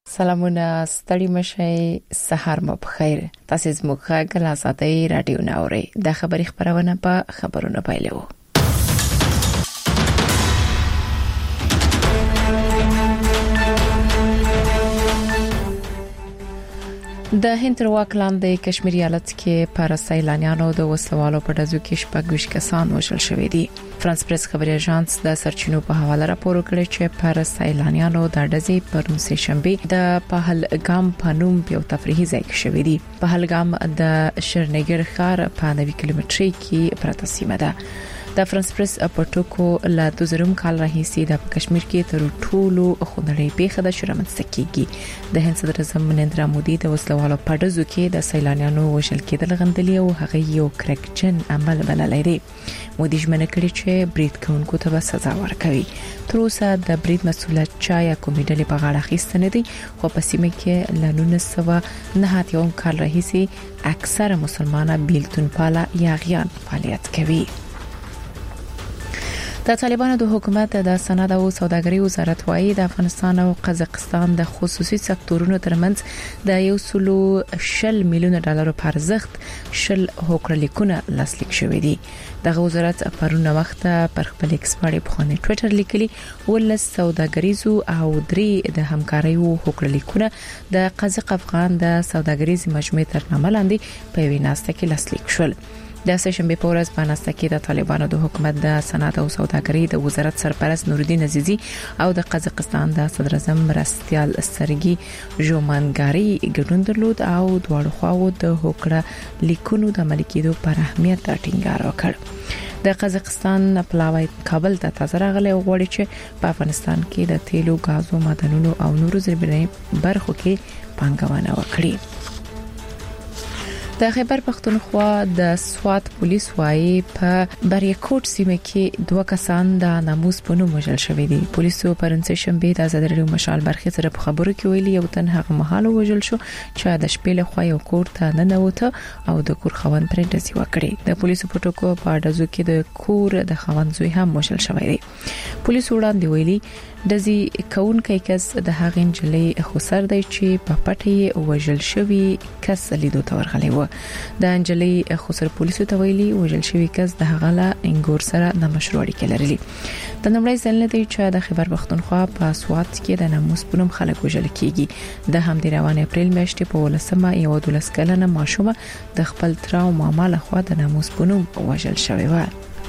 سلامونه ستړي مشي سحر مو بخیر. تاسو زموږ غږ لا ساتي رادیو ناوري د خبري خبرونه په خبرونه پایلو. د هند تر واک لاندې کشمیر ایالت کې پر سیلانیانو د وسلوالو په ډزو کې شپږ کسان وژل شوي دي. فرانس پریس خبري اژانس د سرچینو په حواله راپور کړی چې پر سیلانیانو د ډزې پر سهشنبه د پهلګام په نوم یو تفریحي ځای کې شوی دی. پهلګام د شرنګر ښار په 90 کیلومتري کې پراته سیمه ده. د فرانس پریس په ټکو لا 2000 کال راهیسې د کشمیر کې تر ټولو خونړۍ پیښه د شرمنځ کېږي. د هند صدر اعظم نریندرا مودي د وسلوالو په ډزو کې د سیلانیانو وژل کېدل غندلي او هغه یو کرکجن عمل بللی دی. مودي ژمنه کړې چې برید کوونکو ته سزا ورکوي. تر اوسه د برید مسؤلیت چا یا کومې ډلې په غاړه اخیسته نه دي، خو په سیمه کې ل 1909 کال راهیسې اکثره مسلمانان بیلتون پاله یا غیان فعالیت کوي. د طالبانو د حکومت د صنعت او سوداګرۍ وزارت وايي د افغانستان او قزاقستان د خصوصي سکتورونو ترمنځ د 110 میلیون ډالرو په ارزښت 10 هوکړلیکونه لاسلیک شوي دي. د وزارت پرونه وخت پر خپل ایکس باندې په خانه ټوئیټر لیکلي ول سوداګریزو او درې د همکارۍ هوکړلیکونه د قزاق افغان د سوداګریز مجموعې تر نامه لاندې په ویناسته کې لاسلیک شول. د سهشنبه په ورځ په ناسته کې د طالبانو د حکومت د صنعت او سوداګرۍ د وزارت سرپرست نورالدین عزیزی او د قزاقستان د صدر اعظم مرستیال سرګي ژومانګاری ګډون درلود او دواړو خواو د هوکړه لیکونو د ملکیدو پر اهمیت ټینګار وکړ. د قزاقستان پلاوی کابل ته تازه راغلی او غواړي چې په افغانستان کې د تیلو، غازو، معدنونو او نورو زیربنای برخو کې پانګونه وکړي. د خیبر پختونخوا د سوات پولیس وايي په بریکوټ سیمه کې 2 کسان د ناموس په نوم وژل شوي دي. پولیسو پرنسه شنبه د آزادریو مشال برخه سره په خبرو کې ویلي یو تن هغه مهال وژل شو چې د شپې له خوا یو کور ته ننوته او د کور خوند پرې ډزې وکړي. د پولیسو په ټکو په ډزو کې د کور د خوند زوی هم وژل شوی دی. پولیسو وړاندې ویلي ډزې کونکي کس د هغې انجلۍ خسر دی چې په پټي وژل شوی کس لیدو ته ورغلی و. د انجلۍ خسر پولیسو ته ویلي وژل شوی کس د هغه له انګور سره د مشروع اړیکې لري. د نړۍ ځل دی چې د خیبر پختونخوا په سوات کې د ناموس په نوم خلک وژل کیږي. د همدې روان اپریل میاشتې په 12مه یو 12 کلنه ماشومه د خپل تر او ماما له خوا د ناموس په نوم وژل شوی و.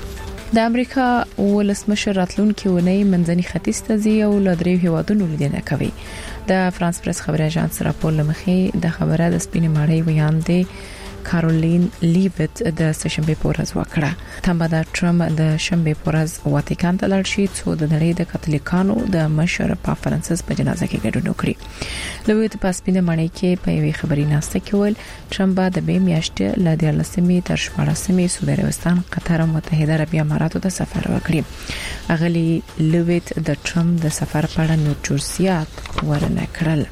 د امریکا ولسمشر راتلونکي ونی منځني ختیځ ته ځي او له درې هیوادونو لیدنه کوي. د فرانس پریس خبري اژانس راپور لمخې د خبره د سپینې ماړی ویاندې کارولین لیبت د سهشنبه په ورځ وکړه. تمه ده ټرمپ د شنبه په ورځ واتیکان ته لاړ شي څو د نړۍ د کاتولیکانو د مشر پاپ فرانسیس په جنازه کې ګډون وکړي. لویت په سپینې ماړی کې په یوې خبري ناسته کې ول ټرمپ د به میاشتې ل 14مې تر 14مې سعودي عربستان، قطر او متحده عربي اماراتو ته سفر وکړي. اغلی لویت د ټرمپ د سفر په اړه نور جزئیات ورنه کړل.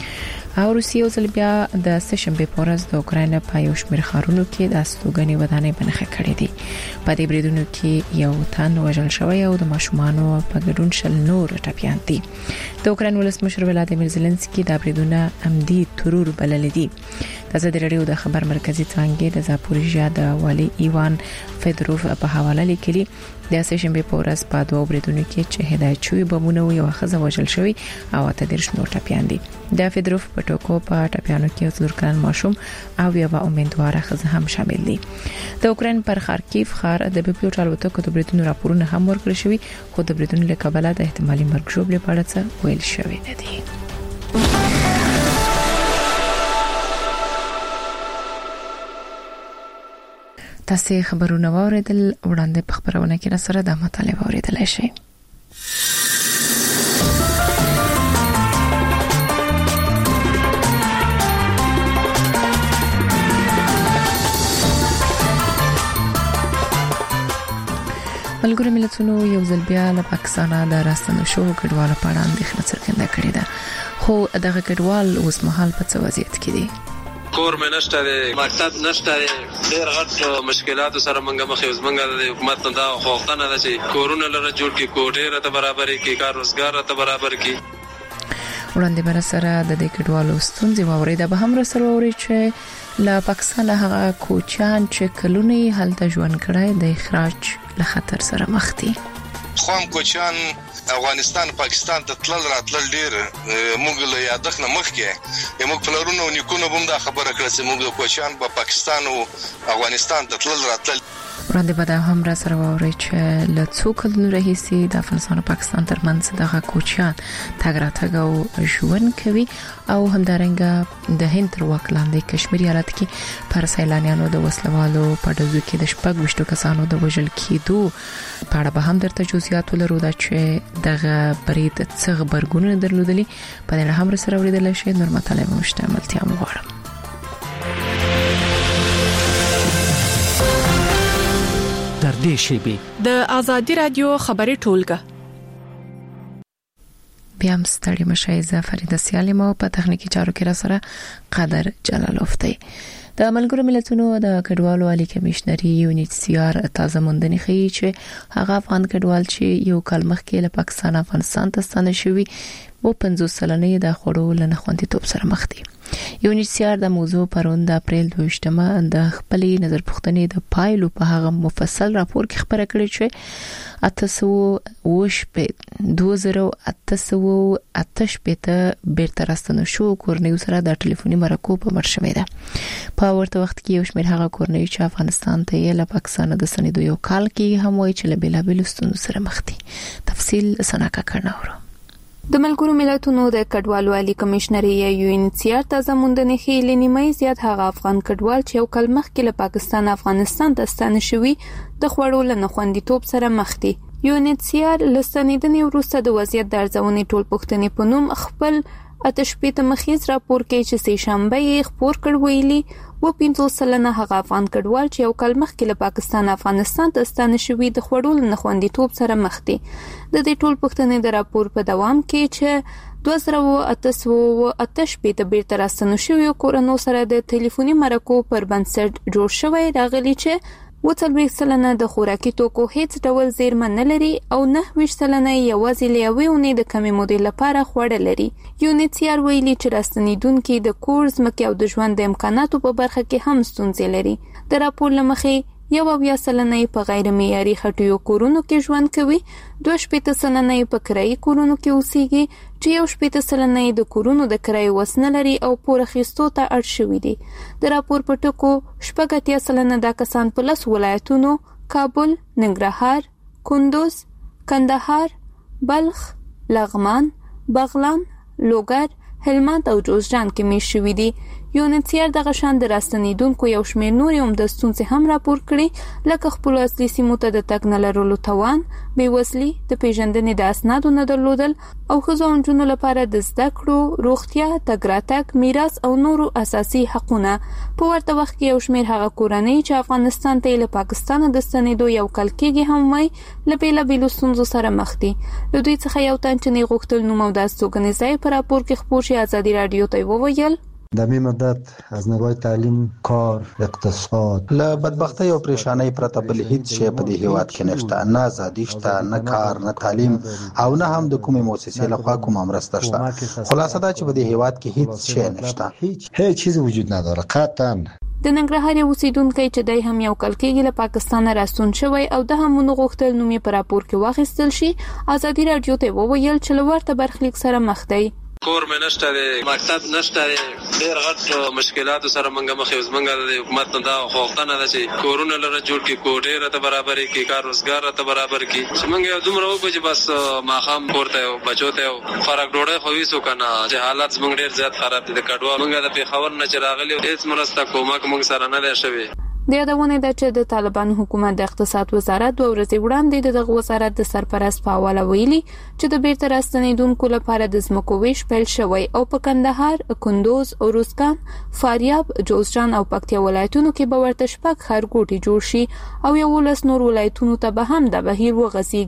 او روسیه او بیا د سهشنبه په ورځ د اوکراین په یو شمېر ښارونو کې د استوګنې ودانۍ بنخښه کړې دي. په دې بریدونو کې یو تن وژل شوی او د ماشومانو په ګډون شل نور ټپيان دي. د اوکراین ولسمشر ولادیمیر زيلنسکي د بریدونو عمدي ترور بلل دي. د ازادي رادیو د خبر مرکزی څنګه د زاپوریژیا د والي ایوان فدروف په حواله لیکلي د سهشنبه په ورځ په دوه بریدونو کې چې هدایت شوی بمونه یو خزه وژل شوی او 13 نور ټپيان دي. د فدروف په ټکو په ټپيانو کې څلور کلن ماشوم او یو امیندواره خزه هم شامل دي. د اوکراین پر خارکیف ښار د بیپیو ټالوتکو د بریدونو راپورونه هم ورکړل شوی، خو د بریدونو له کبله د احتمالي مرګ ژوبل په اړه څه ویل شوی نه دي. تاسو خبرونه واوریدل، وړاندې په خبرونه کې را سره د مطالعه واوریدل شي. ملګرو ملتونو یو ځل بیا له پاکستان د راستنو شو کډوالو په اړه اندېښنه څرګنده کړې ده، خو دغه کډوال اوس مهال په څه وضعیت کې دي؟ کور مې نشته دی، مکتب نشته دی، ډېر غټ مشکلاتو سره موږ مخ یو زمونږ د حکومت نه دا غوښتنه ده چې کورونه لره جوړ کړي، کوټې راته برابرې کړي، کار روزګار راته برابر کړي. وړاندې بر سره د دې کډوالو ستونزې واوریده به هم رسول اوري چې له پاکستان هغه کوچیان چې کلونی هلته ژوند کړای د اخراج له خطر سره مخ دي. خام کوچیان افغانستان پاکستان ته تلل راتلل ډیر موږ له یادښت نه مخکې موږ پلرونو او نیکونو هم دا خبره کړې چې موږ د کوچیان په پاکستان او افغانستان ته تلل راتلل. وړاندې به دا هم را سره واوري چې له څو کلونو راهیسې د افغانستان او پاکستان ترمنځ دغه کوچیان تګ راتګ او ژوند کوي او همدارنګه د هند تر واک لاندې کشمیر ایالت کې پر سیلانیانو د وسلوالو په ډزو کې د 26 کسانو د وژل کېدو په اړه به هم درته جزئیات ولرو دا چې دغه برید څه خبرګونونه درلودلي په دې هم سره ولیدل شي. نور مطالب مشتملتیا مغواړم. در دې شیبه د ازادي رادیو خبري ټولګه بیا مستړی مشه فرید سیالمو په تخنیکی چارو کې را سره قدر جلالوف دی. د ملګرو ملتونو د کډوالو عالی کمشنري UNHCR تازه موندنې ښیي چې هغه افغان کډوال چې یو کال مخکې له پاکستان افغانستان ته ستنه شوی و 50 سلنې د خړو لنه خوندیتوب سره مخ دي. UNHCR د موضوع پرون د اپریل 22مه د خپلې نظر پوښتنې د پایلو په هغه مفصل راپور کې خبره کړې چې 2008 بیرته راستنه شو کورنیو سره د ټلیفوني مرکو په مرشمه ده. په ورته وخت کې یو شمېر هغه کورنیو چې افغانستان ته یې له پاکستان د سنیدو یو کال کې هم وایي چې له بېلابېلو ستونزو سره مخ دي. تفصیل سناکا کړناورو. د ملګرو ملتونو د کډوالو عالی کمشنري UNHCR تازه موندنې ښیي چې نیمه زیات هغه افغان کډوال چې یو کال مخکې له پاکستان افغانستان ته ستنه شوي د خوړو لنه خوندیتوب سره مخ دي. UNHCR لستنیدنې وروسته د وضعیت د ارزونې ټول پوښتنې په نوم خپل 8 مخیز راپور کې چې سه شنبه یې خبر کړ ویلي و 15 سلنه هغه افغان کډوال چې یو کال مخکې له پاکستان افغانستان ته ستنه شوي د خوړو لنه خوندیتوب سره مخ دي. د دې ټول پوښتنې د راپور په دوام کې چې 2008 بیرته راستنه شوي کورنیو سره د ټلیفوني مرکو پر بنسټ جوړ شوی راغلی چې 40 سلنه د خوراکي توکو هیڅ ډول زیرمه نه لري او 9 سلنه یوازې لیاوي اونې د کمی مودې لپاره خوړه لري. UNHCR ویلي چې راستنیدونکو د کورس مکه او د ژوند د امکاناتو په برخه کې هم ستونزې لري. د راپور لمخې 1 سلنه په غیر معیاري خټیو کورونو کې ژوند کوي، 2 سلنه په کرایي کورونو کې اوسېږي چې 1 سلنه د کورونو د کرایي وسنه لري او پور اخیستو ته اړ شوي دي. د راپور په ټکو 80 سلنه دا کسان په 10 ولایتونو کابل، ننګرهار، کندوز، کندهار، بلخ، لغمان، بغلان، لوګر، هلمند او جوزجان کې میشت شوي دي. UNHCR دغه شان د راستنیدونکو یو شمېر نورې هم د ستونزې هم راپور کړي لکه خپل اصلي سیمو ته د تګ نه لرلو توان، بېوزلي، د پیژندنې د اسنادو نه درلودل او ښځو او نجونو لپاره د زده کړو، روغتیا، تګ راتګ، میراث او نورو اساسي حقونه. په ورته وخت کې یو شمېر هغه کورنۍ چې افغانستان ته له پاکستان د ستنېدو یو کال کېږي هم وایي له بېلابېلو ستونزو سره مخ دي. له دوی څخه یو تن چې نه غوښتل نوم او د استوګنې ځای په راپور کې خپور شي ازادي رادیو ته وویل در می مدت از نگاه تعلیم، کار، اقتصاد له بدبختی او پریشانی پرته بل هیڅ شی په دې هیواد کې نشته، نه ازادي شته، نه کار، نه تعلیم او نه هم د کومې مؤسسې لخوا کومه مرسته شته. خلاصه دا چې په دې هیواد کې هیڅ شی نشته، هیڅ چیز وجود نداره قطعا. د ننګرهار اوسیدونکو چې دای هم یو کال کېږي له پاکستان راستون شوی او د هم نو غوښتل نومي پر راپور کې واخیستل شي. ازادي رادیو ته وویل چې لورته برخلیک سره مخ دی. کور مې نشته دی، مکتب نشته دی، ډېر غټ مشکلاتو سره موږ مخ یو. زمونږ د حکومت نه دا غوښتنه ده چې کورونه لره جوړ کړي، کوټې راته برابرې کړي، کار روزګار راته برابر کړي چې موږ یو دومره وکړو چې بس ماښام کور ته یو بچو ته یو خوراک ډوډۍ خو ویسو که نه چې حالات زموږ ډېر زیات خراب دي. د کډوال موږ د پېښور نه چې راغلي هېڅ مرسته کومک موږ سره نه دی شوی. د یادونه ده چې د طالبانو حکومت د اقتصاد وزارت 2 ورځې وړاندې دغه وزارت د سرپرست په حواله ویلي چې د بیرته راستنیدونکو لپاره د ځمکو ویش پیل شوی او په کندهار، کندوز، اروزګان، فاریاب، جوزجان او پکتیا ولایتونو کې به ورته 6 ښارګوټي جوړ شي او 11 نور ولایتونو ته به هم د بهیر وغځيږي.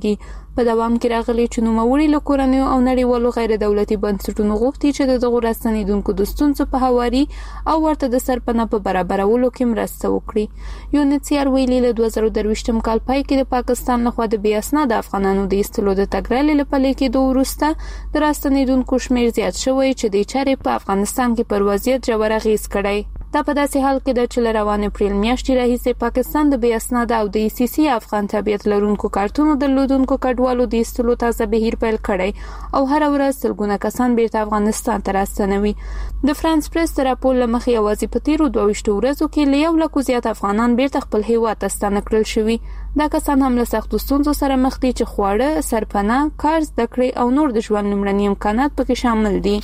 په دوام کې راغلي چې نوموړي له کورنیو او نړیوالو غیر دولتي بنسټونو غوښتي چې د دغو راستنیدونکو د ستونزو په هواري او ورته د سرپناه په برابرولو کې مرسته وکړي. یونیسیار ویلي له 2023م کال پای کې د پاکستان لخوا د بې اسناده افغانانو د ایستلو د تګرالې له پلي کېدو وروسته د راستنیدونکو شمېر زیات شوی چې د چارې په افغانستان کې پر وضعیت ژور اغېز کړی. دا په داسې حال کې د چې روان اپریل میاشتې راهیسې پاکستان د بې اسناده او د ICC افغان تابعیت لرونکو کارتونو درلودونکو کډوالو د ایستلو تازه بهیر پیل کړی او هر ورځ سلګونه کسان بیرته افغانستان ته راستنوي. د فرانس پریس د راپور له مخې یوازې په تیرو 22 ورځو کې له 1 لک زیات افغانان بیرته خپل هیواد ته ستانه کړل شوي. دا کسان هم له سختو ستونزو سره مخ دي چې خواړه، سرپناه، کار زده کړې او نور د ژوند لومړني امکانات پکې شامل دي.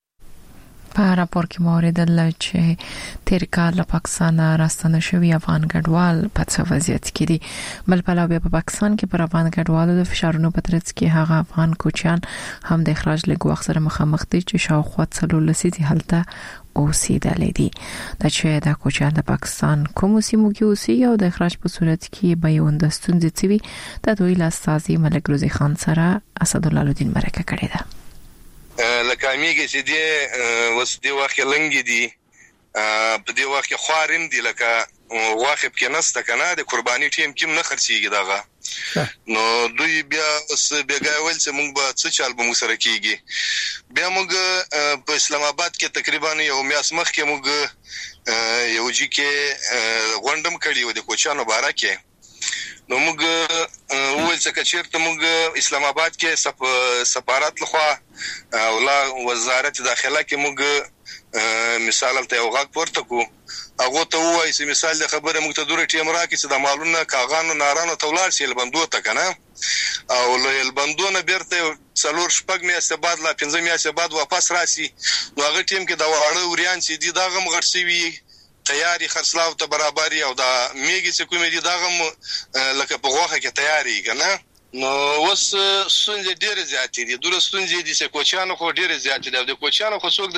په راپور کې موریدل چې تیر کال له پاکستان راستنه شوی افغان کډوال په څه وضعیت کې دي. بل په لابه په پاکستان کې پر افغان کډوالو د فشارونو په ترڅ کې هغه افغان کوچیان هم د اخراج له وخت سره مخامخ دي چې شاوخوا څلور لسیدي حالت اوسېدلې دي. دا چې د کوچیان د پاکستان کوم سیمو کې اوسي او د اخراج په صورت کې به یو د ستونزې چوي د دوی لاسازي ملک روزي خان سره اسد الله الدین مرکه کړې ده. لکه میګه چې دی وس دی واخه لنګ دي په دی واخه خوارم دي لکه واخه کې نسته کنه د قرباني ټیم کې نه خرڅيږي داغه نو دوی بیا اوس بیګاول چې موږ به څه چل به موږ سره کیږي. بیا موږ په اسلام آباد کې تقریبا یو میاس مخ کې موږ یو جی کې غونډم کړی و د کوچانو باره کې. نو موږ ول څه چیرته موږ اسلام آباد کې سفارت لخوا او لا وزارت داخله کې موږ مثال ته یو غاک ورته کو هغه ته وایي چې مثال د خبره موږ ته دوره ټیم راکې چې د مالونو کاغانو نارانو تولار شي البندو ته کنه او له البندونه بیرته څلور شپږ میاشتې بعد لا 15 میاشتې بعد واپس راسي. نو هغه ټیم کې دا وړه وريان چې دي دا غم غړسوي تیاری خرڅلاو ته برابرۍ او دا میګي چې کومې دي دا غم لکه په غوخه کې تیاری کنه. نو وس ستونزې ډېرې زیاتې دي. دوه ستونزې دي چې کوچیانو خو ډېرې زیاتې دي. د کوچیانو خو څوک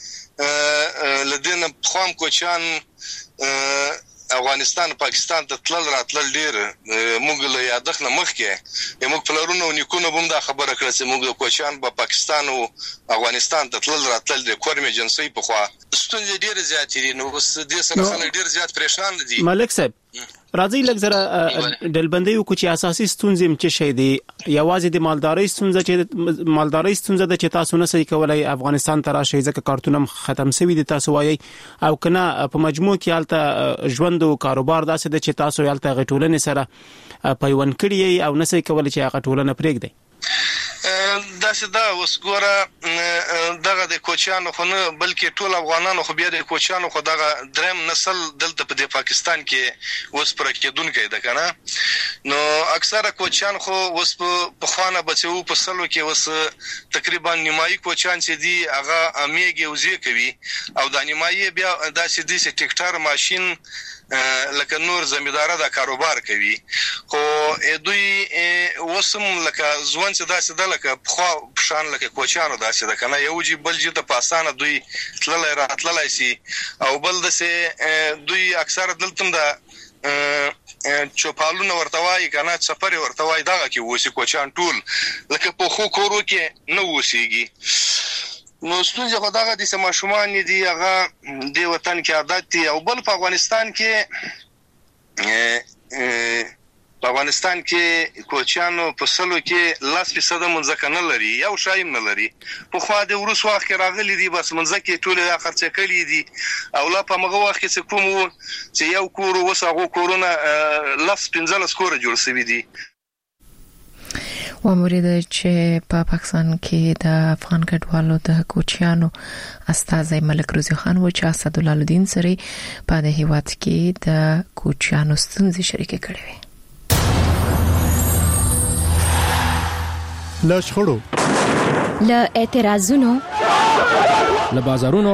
د لدین خام کوچیان افغانستان پاکستان ته تلل راتلل ډېر موږ له یادخ نه مخ کې موږ پلرونو او نیکونو هم دا خبره کړه چې موږ د کوچیان په پاکستان او افغانستان ته تلل راتلل د کورمې جنسي په خوا ستونزې ډېرې زیاتې دي. نو اوس د سره خلک ډېر زیات پریشان دي. ملک صاحب راځي لږ زره ډلبندي او کوچي اساسي ستونزې چې شي دي یوازې د مالدارۍ ستونزه ده چې تاسو نه صحیح کولای افغانستان ته راشي ځکه کارتونم ختم شوی دي تاسو وایي او کنه په مجموع کې حالت ژوند او کاروبار داسې ده چې تاسو یالته غټولنې سره پیوند کړی او نه صحیح کولای چې هغه ټولنه پرېږدي. داسې دا وسګوره دغه د کوچیانو خو نه بلکې ټول افغانانو خو بیا د کوچیانو خو دغه دریم نسل دلته په پاکستان کې وس پر کېدونکې ده کنه. نو اکثره کوچیان خو وس په خوانه بچو په سلو کې وس تقریبا نیمایي کوچیان چې دي هغه میګي وزي کوي او د نیمایي بیا داسې دي چې ټریکټر ماشين لکه نور زمیندار دا کاروبار کوي. خو دوی وسم لکه ځوان چې داسې د لکه خو شان لکه کوچانو داسې د کنه یو جی بل جی ته پاسانه دوی تللای راتللای سي او بل دسه دوی اکثر دلتم دا چوپالونه ورتوای کنه سفر ورتوای دغه کې وسی کوچان ټول لکه په خو کورو کې نو وسیږي. نو ستونزه خو دغه د سماشومان دي هغه د وطن کې عادت دي او بل په افغانستان کې کوچانو په سلو کې 10% منځک نه لري یو شایم نه لري. په خو د ورس وخت کې راغلي دي بس منځک ټول خرڅ کړي دي او لا په مغه وخت کې کوم چې یو کور وسغه کورونه 15 کور جوړ شوی دي. ومورید چې په پاکستان کې د افغان کډوالو د کوچیانو استاذ ملک روزي خان و چې اسد الله الدین سره په د هیواد کې د کوچیانو ستونزې شریک کړي وي. له شخړو له اعتراضونو له بازارونو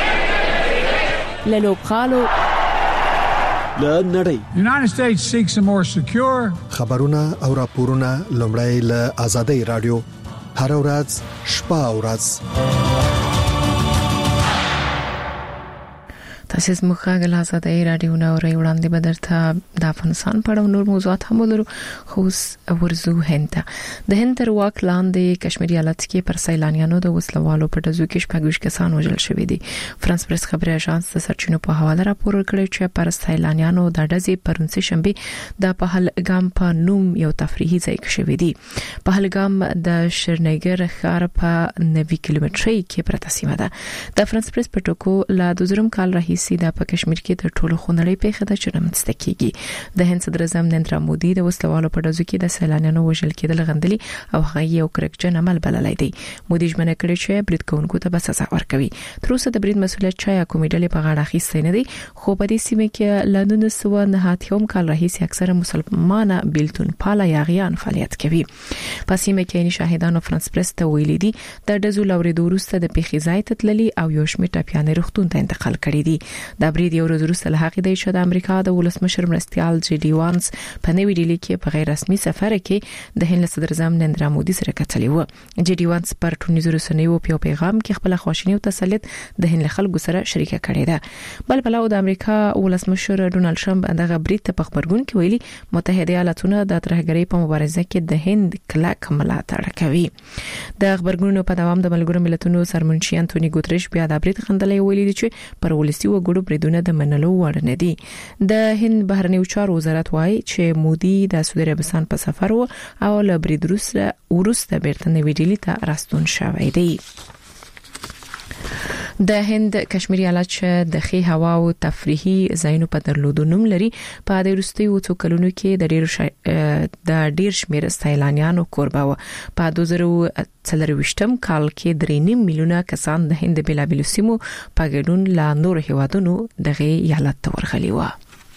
له لوبخالو له نړۍ United States seeks a more secure خبرونه او راپورونه لومړی له آزادۍ رادیو هر ورځ شپه او ورځ تاسیس مخاغل آزادۍ رادیو نو ری وړاندې بدرته د افغانستان په اړه نور موضوعات هم ولرو خو ورزو هند د هند تر واک لاندې کشمیر ایالت کې پر سیلانیانو د وسلوالو په دزو کې شپږ کسان وژل شوي دي. فرانس پریس خبري اژانس د سرچینو په حواله راپور ورکړی چې پر سیلانیانو د ډزې پرونسي شنبه د پهلګام په نوم یو تفریحي ځای کې شوی دی. پهلګام د شرنګر ښار په 90 کیلومتري کې پرته سیمه ده. د فرانس پریس په ټکو لا د زرم کال راهیسې د په کشمیر کې د ټولو خونړۍ پیښه د چرمنځ کېږي. د هند صدر اعظم نریندرا مودي د وسلوالو په ډزو کې د سیلانیانو وژل کېدل غندلي او هغه یو کرکټن عمل بللی دی. مودي ژمنه کړې چې برید کوونکو ته به سزا ورکوي. تر اوسه د برید مسؤلیت چا کومې ډلې په غاړه اخیستی نه دی، خو په دې سیمه کې له 1990 کال راهیسې اکثره مسلمانه بیلتون پاله یاغیان فعالیت کوي. په سیمه کې شاهدانو فرانس پریس ته ویلي دي د ډزو لورېدو وروسته د پیښې ځای ته تللي او یو شمېر ټاپیانې روغتون ته انتقال کړي دي. د برید یو ورځ وروسته له هغې دی چې د امریکا د ولسمشر مرستیال جی ډي وانس په نوې ډیلي کې په غیر رسمي سفر کې د هند صدر اعظم نریندرا مودي سره کتلي و. جی ډي وانس پر ټولنیزو رسنیو په پیغام کې خپل خواشینی او تسلیت د هند خلکو سره شریک کړی ده. بل بلو د امریکا ولسمشر ډونالد ټرمپ دغه برید ته په خبرګون کې ویلي متحده ایالاتونه د ترهګرۍ په مبارزه کې د هند کلک ملاتړ کوي. د خبرګونونو په دوام د ملګرو ملتونو سرمنشي انټونی ګوتریش بیا د برید غندلې ویلي چې پر ولسی وګړو بریدونه د منلو وړ نه دي. د هند بهرنیو چارو وزارت وايي چې مودي د سعودي عربستان په سفر و او له برید وروسته بیرته نوې ډیلي ته راستون شوی دی. د هند کشمیر ایالت چې د خي هوا او تفریحي ځایونو په درلودو نوم لري په د وروستیو څو کلونو کې د ډیر شمېر سیلانیانو کوربه و. په 2023 کال کې 3.5 میلیونه کسان د هند بلابل سیمو په ګډون لا نور هیوادونو دغه ایالت ته ورغلي و.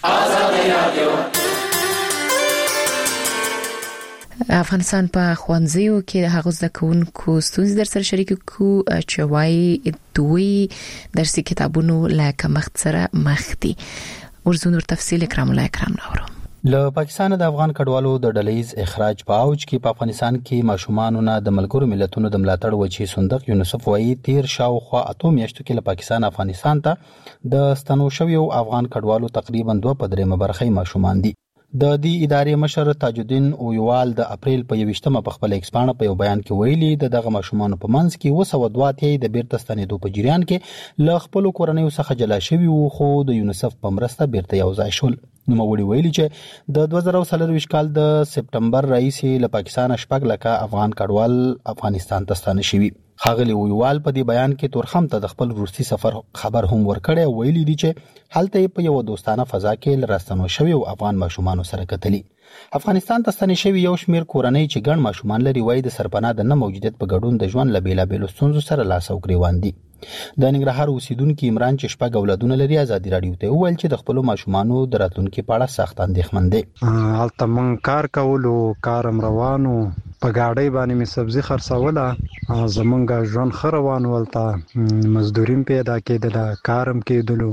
افغانستان په خوانزیو کې هغه زده کوونکو ستونزې در سره شریک کو چې وايي دوی درسي کتابونو لکه مخ سره مخ دي. ورزونور تفصیل کرام الله کرام نورو. له پاکستان د افغان کډوالو د ډلېز اخراج په اوج کې په افغانستان کې ماشومانو نه د ملګرو ملتونو د ملاتړ وچی صندوق یونیسف وايي تیر شاوخوا 8 میاشتو کې له پاکستان افغانستان ته د ستنو شویو افغان کډوالو تقریبا 2.3 برخه ماشومان دي. د دې ادارې مشر تاج الدین اویوال د اپریل په 28مه په خپل ایکسپانه په یو بیان کې ویلي دغه ماشومان په منځ کې 202 د بیرته ستنېدو په جریان کې له خپل کورنیو څخه جلا شوي وو، خو د یونیسف په مرسته بیرته یو ځای شول. نوموړي ویلي چې د 2024 کال د سپټمبر راهیسې له پاکستان 4 لکه افغان کډوال افغانستان ته ستانه شوي. خاغلی ویوال په دې بیان کې تورخم ته د خپل روسي سفر خبر هم ورکړی، ویلي دي چې هلته په یو دوستانه فضا کې لراستنو شوی او افغان ماشومان سره کتلی. افغانستان ته ستنې شوی یو شمیر کورنۍ چې ګڼ ماشومان لري وایي د سرپناه د نه موجودیت په ګډون د ژوند له بیلابېلو ستونزو سره لاس او ګریوان دي. د ننګرهار اوسیدونکو عمران چې 4 اولادونه لري ازادي رادیو ته وویل چې د خپل ماشومانو د راتلونکو په اړه سخت اندېښمن دي. هلته من کار کولو کارم روانو په گاډۍ باندې می سبزی خرڅوله، زمونږ ژوند خروان ولته مزدوریم پیدا کېدله، کارم کېدلو،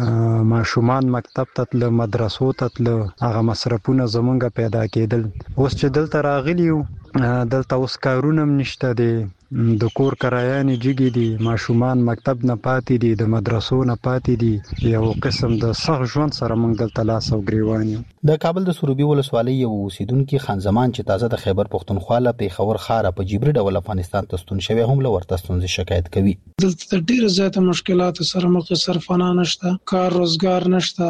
ماشومان مکتب ته تل، مدرسو ته تل، هغه مصرفونه زمونږ پیدا کېدل. اوس چې دلته راغلیو دلته اوس کارونه نشته دي، د کور کرایانې جګې دي، ماشومان مکتب نه پاتې دي، د مدرسو نه پاتې دي، یو قسم د سخت ژوند سره موږ دلته لاس او ګریوان یو. د کابل د سروبي ولسوالۍ یو اوسیدونکو خان زمان چې تازه د خیبر پښتونخوا له پیښور ښار په جبري ډول افغانستان ته ستون شوی هم له ورته ستونزې شکایت کوي. دلته ډېر زیات مشکلات سره مخ صرفانه نشته، کار روزګار نشته،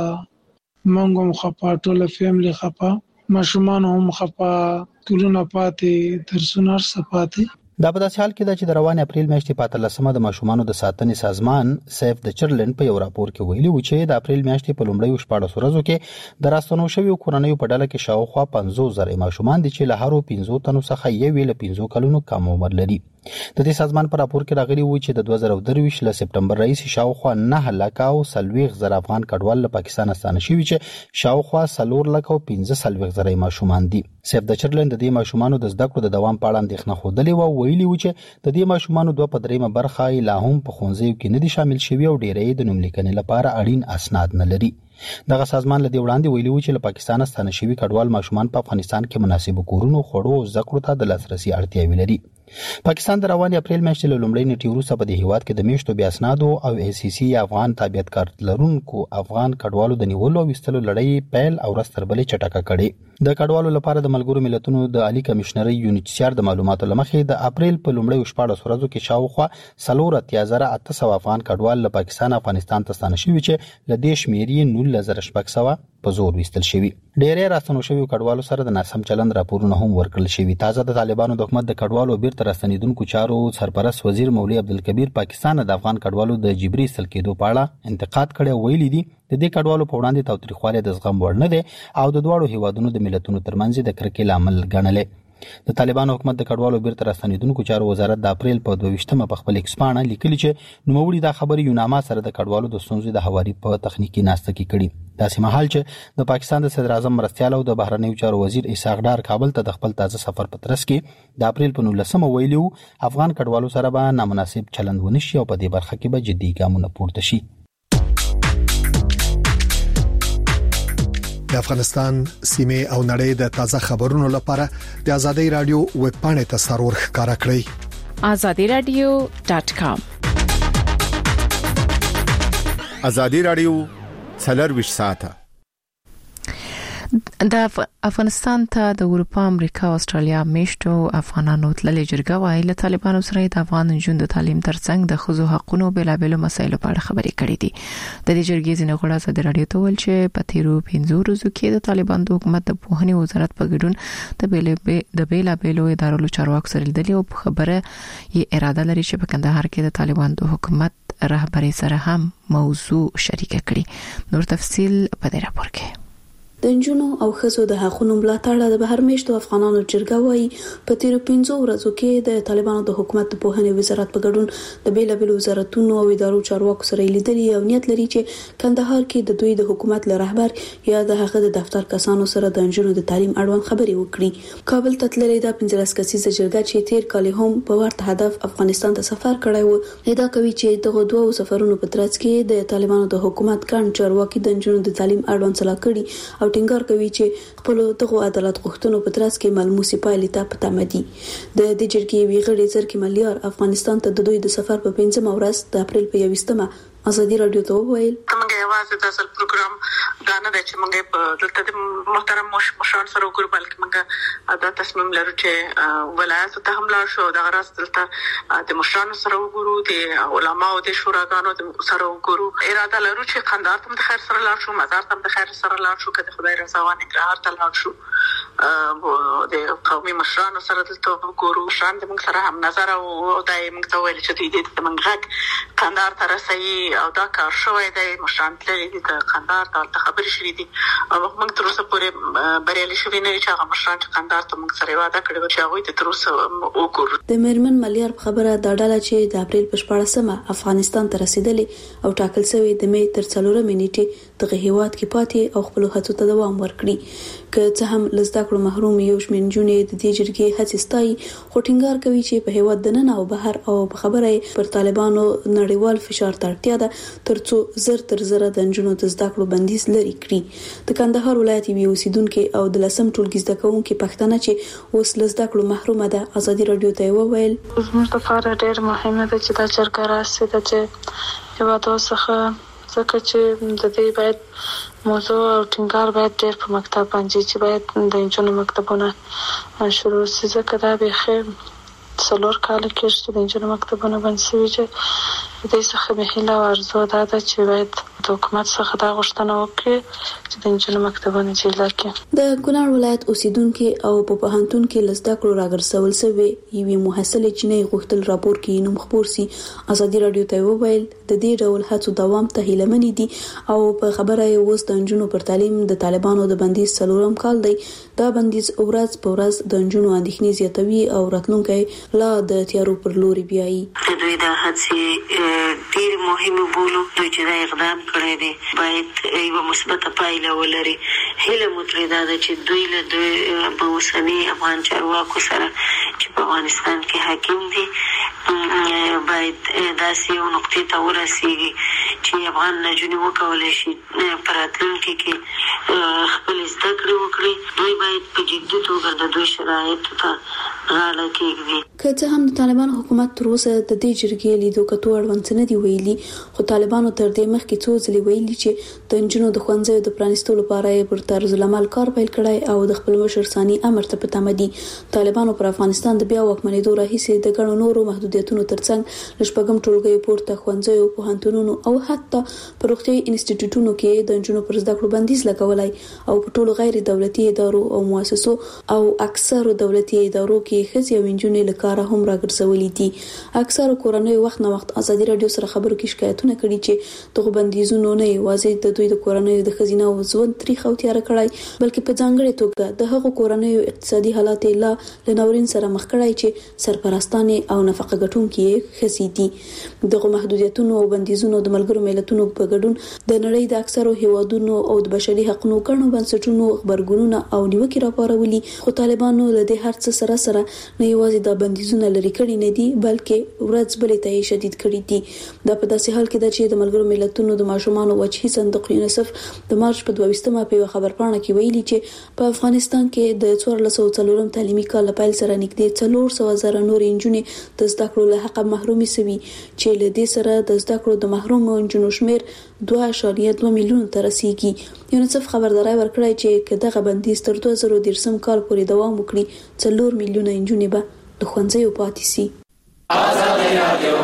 موږ هم خپه، ټول فیملی خپه، ماشومان هم خپه، ټولونه پاتې، درسونه سپاتې. دا په داسې حال کې ده چې د روان اپریل میاشتې په 13مه د ماشومانو د ساتنې سازمان سیف د چرلند په یو راپور کې ویلي و چې د اپریل میاشتې په لومړیو 14 ورځو کې د راستنو شویو کورنیو په ډله کې شاوخوا 50,000 ماشومان دي چې له هرو 15 تنو څخه یو له 15 کلونو کم عمر لري. د دې سازمان په راپور کې راغلي و چې د 2023 له سپټمبر راهیسې شاوخوا 9 لک او 40,000 افغان کډوال له پاکستان ستانه شوي چې شاوخوا 4 لک او 15,000 ماشومان دي. سیف د چرلند د دې ماشومانو د زده کړو د دوام په اړه اندېښنه خوده و، ویلي و چې د دې ماشومانو 2.3 برخه لا هم په ښوونځیو کې نه دي شامل شوي او ډېرې د نوملیکنې لپاره اړین اسناد نه لري. دغه سازمان له دې وړاندې ویلي و چې له پاکستان ستانه شوي کډوال ماشومان په افغانستان کې مناسب کورونو، خوړو او زده کړو ته د لاسرسي اړتیاوې لري. پاکستان د رواني اپریل میاشتې له لومړۍ نیټې وروسته په دې هیواد کې د میشتو بیا اسنادو او ACC افغان تابعیت لرونکو افغان کډوالو د نیولو او وستلو لړۍ پیل او رستر بلې چټکه کړې د کډوالو لپاره د ملګرو ملتونو د عالی کمشنري UNHCR د معلوماتو لمخې د اپریل په لومړۍ 14 ورځو کې شاوخوا 3,800 افغان کډوال له پاکستان افغانستان ته ستانه شوي چې له دې شمیرې 19,600 په زور وستل شوي. ډېرې راستنو شوي کډوالو سره د ناسم چلند راپورونه هم ورکړل شوي. تازه د طالبانو د حکومت د کډوالو بیرته راستنیدونکو چارو سرپرست وزیر مولوی عبدالکبیر پاکستان د افغان کډوالو د جبري ایستل کېدو په اړه انتقاد کړی او ویلي دي د دې کډوالو په وړاندې تاوتریخوالی د زغم وړ نه دی او د دواړو هیوادونو د ملتونو ترمنځ د کرکې لامل ګڼلی. د طالبانو حکومت د کډوالو بیرته راستنیدونکو چارو وزارت د اپریل په 22مه په خپل ایکس پاڼه لیکلي چې نوموړي دا خبرې یوناما سره د کډوالو د ستونزې د هواري په تخنیکی ناسته کې کړي. داسې مهال چې د پاکستان د صدر اعظم مرستیال او د بهرنیو چارو وزیر اسحاق ډار کابل ته د خپل تازه سفر په ترڅ کې د اپریل په 19مه ویلي وو افغان کډوالو سره به نامناسب چلند ونشي او په دې برخه کې به جدي ګامونه پورته شي. د افغانستان سیمه او نړۍ د تازه خبرونو لپاره د ازادي رادیو ویب پاڼې ته سرور ښکارا کړئ azadiradio.com. ازادي رادیو 24 ساعته د افغانستان ته د اروپا، امریکا او استرالیا میشتو افغانانو تللې جرګه وايي له طالبانو سره د افغان نجونو د تعلیم ترڅنګ د ښځو حقوقو بېلابېلو مسایلو په اړه خبرې کړې دي. د دې جرګې ځینې غړي ازادي رادیو ته ویل چې په تیرو 15 ورځو کې د طالبان د حکومت د پوهنې وزارت په ګډون د بېلابېلو ادارو چارواکو سره لیدلي او خبره یې اراده لري چې په کندهار کې د طالبان د حکومت رهبري سره هم موضوع شریک کړي. نور تفصيل په دې راپور کې. د نجونو او ښځو د حقوقو ملاتړ د بهر میشتو افغانانو جرګه وايي په تیرو 15 ورځو کې د طالبانو د حکومت د پوهنې وزارت په ګډون د بیلابل وزارتونو او ادارو چارواکو سره لیدلي او نیت لري چې کندهار کې د دوی د حکومت له رهبر یا د هغه د دفتر کسانو سره د نجونو د تعلیم اړوند خبرې وکړي. کابل ته تللې د 15 کسیزه جرګه چې تیر کال هم په ورته هدف افغانستان ته سفر کړی و ادعا کوي چې دغه دوه سفرونو په ترڅ کې د طالبانو د حکومت ګڼ چارواکي د نجونو د تعلیم اړوند صلاح کړي او ټینګار کوي چې خپل دغه عدالت غوښتنو په ترڅ کې ملموسي پایلې ته پټه مدي. د دې جرګې ویغړې زرکې ملیار افغانستان ته د دوی د سفر په 15مه ورځ د اپریل په 21مه ازادي رادیو ته وویل موږ یوازې د اصل پروګرام دا نه دی چې موږ په دلته د محترم مشران سره وګورو بلکې موږ دا تصمیم لرو چې ولایت ته هم لاړ شو د غرض دلته د مشران سره وګورو د علماو د شوراګانو سره وګورو. اراده لرو چې قندهار ته د خیر سره لاړ شو، مزار ته د خیر سره لاړ شو، کله خدای رضا وانه نګرهار ته لاړ شو، د قومي مشران سره دلته وګورو. شان د موږ سره هم نظر او دای موږ ته ویل چې دې د منګ قندهار ته رسي او دا کار شوی دی. مشران تللي دي د قندهار ته خبرې شوې دي او موږ تر اوسه پورې بریالي شوي نه چې هغه مشران چې قندهار ته موږ سره وعده کړې چې هغوی ته تر اوسه وګورو. د میرمن ملیار په خبره دا ډله چې د اپریل په 14مه افغانستان ته رسیدلې او ټاکل شوی د می تر 4 نیټې دغه هیواد کې پاتې او خپل هڅو ته دوام ورکړي. که څه هم لزدا کړو محروم یو شمېر نجونې د دې جرګې هڅې ستایي خو ټینګار کوي چې په هیواد دننه او بهر او په خبره پر طالبانو نړیوال فشار ته اړتیا ده ترڅو زر تر زره د نجونو د زده کړو بندیز لري کړي. د کندهار ولایت یو اوسیدونکو او د لسم ټولګي زده کوونکو پښتنه چې اوس لزدا کړو محرومه ده ازادي رادیو ته وویل زموږ لپاره ډېر مهمه ده چې دا جرګه راسي چې هیواد څخه ځکه چې د دې باید موضوع او ټینګار باید ډېر په مکتب باندې چې باید د نجونو مکتبونه شروع شي ځکه دا به خیر 4 کال کې چې د نجونو مکتبونه بند شوي چې د دې څخه به هیله او ارزو دا ده چې باید د حکومت څخه دا غوښتنه وکړي چې د نجونو مکتبونه جوړ کړي. د کونړ ولایت اوسیدونکو او په پوهنتون کې لزدا کړو راګرځول شوی یوې محصله چینه غوښتل راپور کې نوم خبر سي. ازادي رادیو ته وویل د دې ډول هڅو دوام ته هیله منې دي او په خبره یې اوس د نجونو پر تعلیم د طالبانو د بندیز 4م کال دی. دا بندیز ورځ په ورځ د نجونو اندېښنې زیاتوي او راتلونکي لا د تیارو پر لوري بیایي. دوی د هڅې ډېر مهمه بولو چې دا اقدام کړی دی باید یو مثبت پایله ولري. هیله مو ترې دا ده چې دوی له اوسني افغان چارواکو سره چې په افغانستان کې حاکم دي باید داسې یو نقطې ته ورسیږي چې افغان نجونې وکولی شي په راتلونکي کې خپل زده کړې وکړي. دوی باید په جدي توګه د دوی شرایطو ته غاړه کېږدي. که څه هم د طالبانو حکومت تر اوسه د دې جرګې لیدو کتو اړوند څه نه دي ویلي، خو طالبانو تر دې مخکې څو ځلې ویلي چې د نجونو د ښوونځیو د پرانیستو لپاره یې پر طرز العمل کار پیل کړی او د خپل مشر ثاني امر ته په تمه دي. طالبانو پر افغانستان د بیا واکمنېدو راهیسې د ګڼو نورو محدودیتونو ترڅنګ له شپږم ټولګیو پورته ښوونځیو، پوهنتونونو او حتی په روغتیايي انسټیټیوټونو کې د نجونو پر زده کړو بندیز لګولی او په ټولو غیر دولتي ادارو او مؤسسو او اکثرو دولتي ادارو کې ښځې او نجونې له کاره هم راګرځولي دي. اکثرو کورنیو وخت نه وخت ازادي راډیو سره خبرو کې شکایتونه کړي چې دغه بندیزونو نه یوازې د دوی د کورنیو د ښځینه او ژوند تاریخ او تیار کړی، بلکې په ځانګړې توګه د هغو کورنیو اقتصادي حالات لا له ناورین سره مخ کړی چې سرپرستانې او نفقه ګټونکي ښځې دي. دغه محدودیتونو او بندیزونو د ملګرو ملتونو په ګډون د نړۍ د اکثرو هیوادونو او د بشري حقوقو ګڼو بنسټونو خبرګونونه او نیوکې راپارولي، خو طالبانو له دې هر څه سره نه یوازې د بندیزونو لري کړي نه دي، بلکې ورځ بلې ته شدید کړي دي. دا په داسې حال کې ده چې د ملګرو ملتونو د ماشومانو وجهي صندوق یونیسف د مارچ په 22مه په خبرپاڼه کې ویلي چې په افغانستان کې د 1404 تعلیمي کال پیل سره نږدې 400,000 نور نجونې د زده کړو له حق محرومي سوي، چې له دې سره د زده کړو د محروم نجونو شمیر 2.2 میلیون ته رسیدي. یونیسف خبرداري ورکړه چې دغه بندیز تر 2013 کال پورې دوام وکړي 4 میلیونه نجونې به د ښوونځیو پاتې شي. آزادي رادیو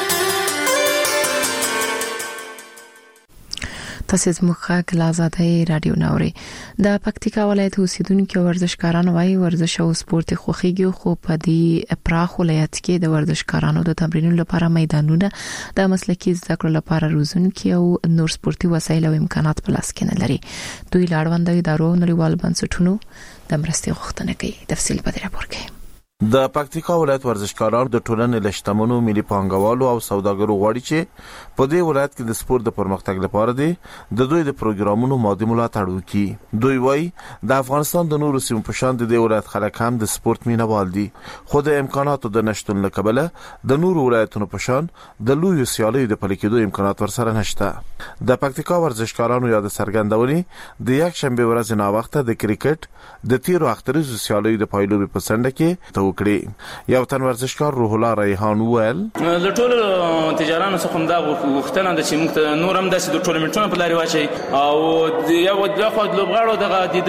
تاسو زموږ خاک لازادای رادیو نوري. د پکتیکا ولایت اوسیدونکو ورزشکاران وايي ورزش او سپورت خوخيږي، خو په دې پراخ ولایت کې د ورزشکارانو د تمرینونو لپاره میدانونه، د مسلکي زده کړو لپاره روزونکي او نور سپورتي وسایل او امکانات په لاس کې نه لري. دوی لاړوندې ادارو نړیوال بنسټونو د مرستې غوښتنه کوي. تفصیل په دې راپور کې. د پکتیکا ولایت ورزشکاران د ټولنې لشتمنو ملي پانګوالو او سوداګرو غواړي چې په دې ولایت کې د سپورت د پرمختګ لپاره د دوی د پروګرامونو مادي ملاتړ وکړي. دوی وایي د افغانستان د نورو سیمو په شان د دې ولایت خلک هم د سپورت مینوال دي، خو د امکاناتو د نشټون له کبله د نورو ولایتونو په شان د لوی سیالیو د پلي کېدو امکانات ورسره نشته. د پکتیکا ورزشکارانو یاد څرګندولې د یک شنبه ورځ نه وخته د کرکټ د تیرو اختریزو سیالیو د پایلوبي په سنډه کې وکړي. یو تن ورزشکار روح الله ریحان وویل د ټولو تجارانو څخه دا وختنه د چې موږ نور هم داسې د ټورنمنټونو په لاري واچي او یو د خو د لوبغاړو دغه د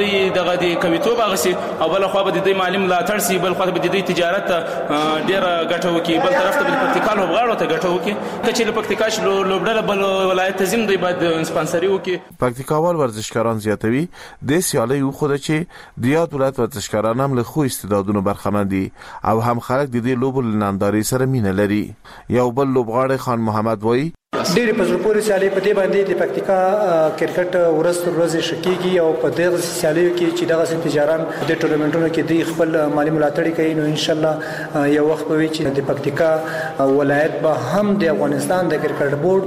کویتوب غسي او بل خو به د مالی ملاتړ سي، بل خو به د تجارت ډیر ګټو کې، بل طرف ته د پکتیکا لوبغاړو ته ګټو کې چې د پکتیکا لوبډله بل ولایت تزم دی بعد سپانسري وکي. پکتیکاوال ورزشکاران زیاتوي د سیالي خو د چې د یاد ولایت ورزشکاران هم له خو استعدادونو برخمن دي او هم خلک د دې لوبو ننداري سره مینه لري. یو بل لوبغاړی خان محمد وایي ډېر په زړه پورې سیالي په دې باندې د پکتیکا کرکټ ورځ تر ورځې شکیږي او په دغه سیالیو کې چې دغه تجاران د ټورنمنټونو کې د خپل مالی ملاتړ کوي، نو ان شاء الله یو وخت به وي چې د پکتیکا ولایت به هم د افغانستان د کرکټ بورډ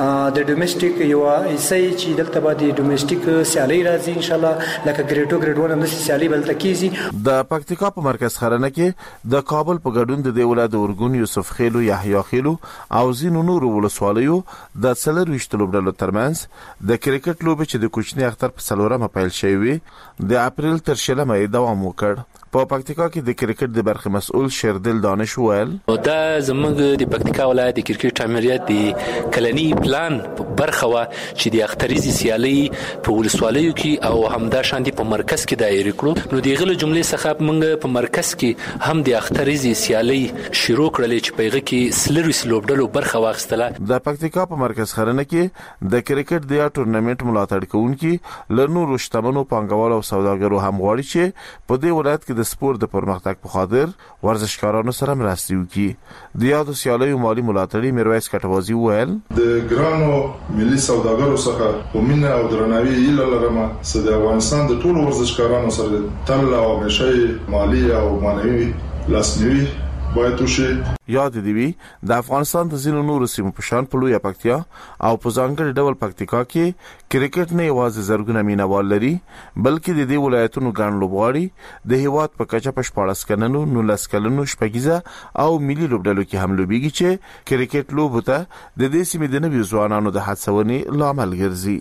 د ډومېسټیک یو ایسي چې دلته به د ډومېسټیک سیالي راځي ان شاء الله لکه ګریډ 2 ګریډ 1 هم سیالي بلته کیږي. د پکتیکا په مرکز خرنه کې د کابل په ګډون د ولایت اورګون یوسف خیلو، یحیی خیلو او زینو نور ولسوالیو د 24 لوبډلو ترمنځ د کرکټ لوبه چې د کوچنی اختر په 4مه پیل شوی د اپریل تر 16مه دوام وکړ. په پکتیکا کې د کرکټ د برخه مسؤل شیردل دانش ویل دا زموږ د پکتیکا ولایت د کرکټ امریت د کلنی پلان برخه وا چې د اختریزي سیالي په ولسوالیو کې او همدا شاندي په مرکز کې دایره کړو. نو دغه جملې څخه موږ په مرکز کې هم د اختریزي سیالي شروع کړلې چې پیغه کې سلریس لوبډلو برخه واخستله. د پکتیکا په مرکز خرنه کې د کرکټ د ټورنمنت ملاتړ کوونکي لنور شتمنو پانګوال او سوداګرو هم غواړي چې په دې ولایت کې د سپورت د پرمختګ په خاطر ورزشکارانو سره مرستې وکړي. د یادو سیالیو مالی ملاتړي میرویس کټوازی ویل د ګرانو ملي سوداګرو څخه ومنه او درناوی ایله لرمه چې د افغانستان د ټولو ورزشکارانو سره تل او همیشه مالی او معنوي لاسنیوي باید وشي. یاد دی وی د افغانستان د ځینو نورو سیمو په شان په لوی پکتیا او په ځانګړي ډول پکتیکا کې کرکټ نه یوازې زرګونه مینوال لري بلکې د دې ولایتونو ګڼ لوبغاړي د هیواد په کچه په 14 کلنو 19 کلنو شپږیزه او ملي لوبډلو کې هم لوبيږي چې کرکټ لوبه ته د دې سیمې د نوي ځوانانو د هڅونې لامل ګرځي.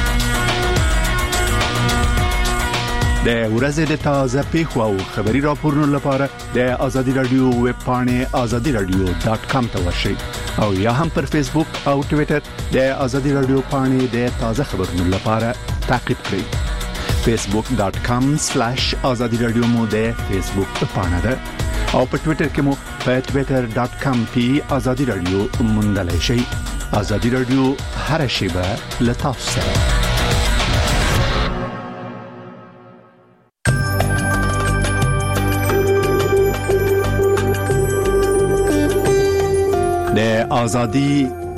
د ورځې د تازه پیښو او خبري راپورونو لپاره د ازادي رادیو ویب پاڼې azadiradio.com ته ورشئ او یا هم پر فیسبوک او ټوئیټر د ازادي رادیو پاڼې د تازه خبرونو لپاره تعقیب کړئ. facebook.com/azadiradio مو د فیسبوک پاڼه ده او په ټوئیټر کې مو په twitter.com/azadiradio موندلای شئ. ازادي رادیو هر شیبه له تاسو سره. د آزادی